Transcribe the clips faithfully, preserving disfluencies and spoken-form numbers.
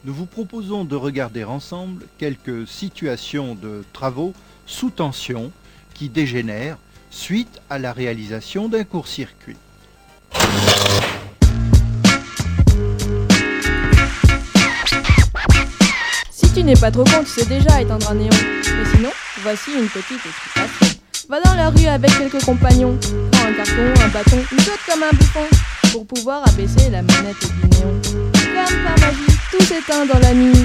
nous vous proposons de regarder ensemble quelques situations de travaux sous tension qui dégénèrent suite à la réalisation d'un court-circuit. Si tu n'es pas trop con, tu sais déjà éteindre un néon. Mais sinon, voici une petite explication. Va dans la rue avec quelques compagnons, prends un carton, un bâton, ou saute comme un bouffon, pour pouvoir abaisser la manette du néon. Comme par magie, tout s'éteint dans la nuit.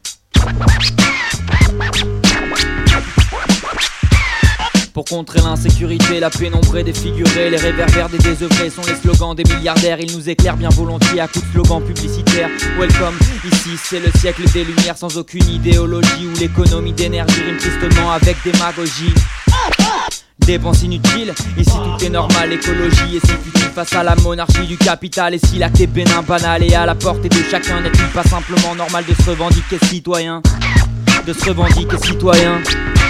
Pour contrer l'insécurité, la pénombre est défigurée, les réverbères des désœuvrés sont les slogans des milliardaires. Ils nous éclairent bien volontiers à coups de slogans publicitaires. Welcome, ici c'est le siècle des lumières sans aucune idéologie, où l'économie d'énergie rime tristement avec démagogie. Dépenses inutiles, ici tout est normal, l'écologie est si futile face à la monarchie du capital. Et si l'acte est bénin, banal et à la portée de chacun, n'est-il pas simplement normal de se revendiquer citoyen? De se revendiquer citoyen.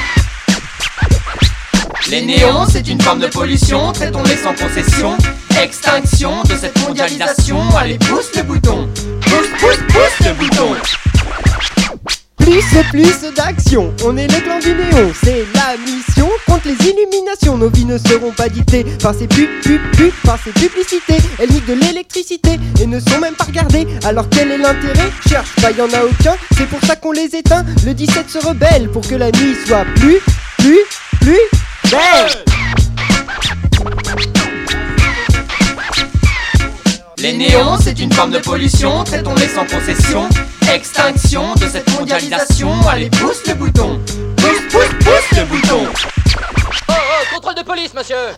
Les néons, c'est une forme de pollution, traitons-les sans concession. Extinction de cette mondialisation, allez pousse le bouton. Pousse, pousse, pousse le bouton. Plus et plus d'action, on est les clans du néon, c'est la mission contre les illuminations. Nos vies ne seront pas dictées par ces pubs, pubs, pubs, par ces publicités. Elles niquent de l'électricité et ne sont même pas regardées. Alors quel est l'intérêt? Cherche pas, y en a aucun, c'est pour ça qu'on les éteint. Le dix-sept se rebelle pour que la nuit soit plus, plus, plus belle. Les néons, c'est une forme de pollution, traitons-les sans concession. Extinction de cette mondialisation, allez pousse le bouton. Pousse, pousse, pousse le bouton. Oh, oh, contrôle de police, monsieur.